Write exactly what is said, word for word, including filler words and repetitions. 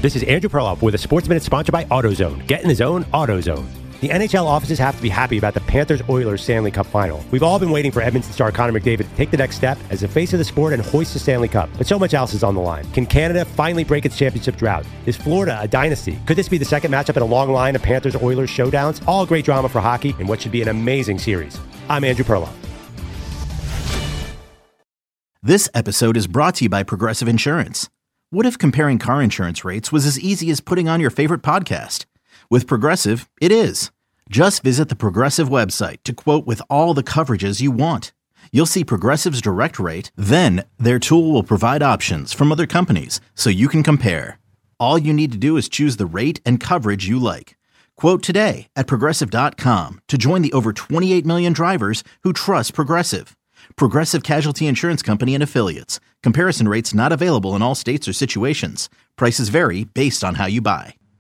This is Andrew Perloff with a Sports Minute sponsored by AutoZone. Get in the zone, AutoZone. The N H L offices have to be happy about the Panthers-Oilers Stanley Cup final. We've all been waiting for Edmonton star Connor McDavid to take the next step as the face of the sport and hoist the Stanley Cup. But so much else is on the line. Can Canada finally break its championship drought? Is Florida a dynasty? Could this be the second matchup in a long line of Panthers-Oilers showdowns? All great drama for hockey in what should be an amazing series. I'm Andrew Perloff. This episode is brought to you by Progressive Insurance. What if comparing car insurance rates was as easy as putting on your favorite podcast? With Progressive, it is. Just visit the Progressive website to quote with all the coverages you want. You'll see Progressive's direct rate, then their tool will provide options from other companies so you can compare. All you need to do is choose the rate and coverage you like. Quote today at Progressive dot com to join the over twenty-eight million drivers who trust Progressive. Progressive Casualty Insurance Company and Affiliates. Comparison rates not available in all states or situations. Prices vary based on how you buy.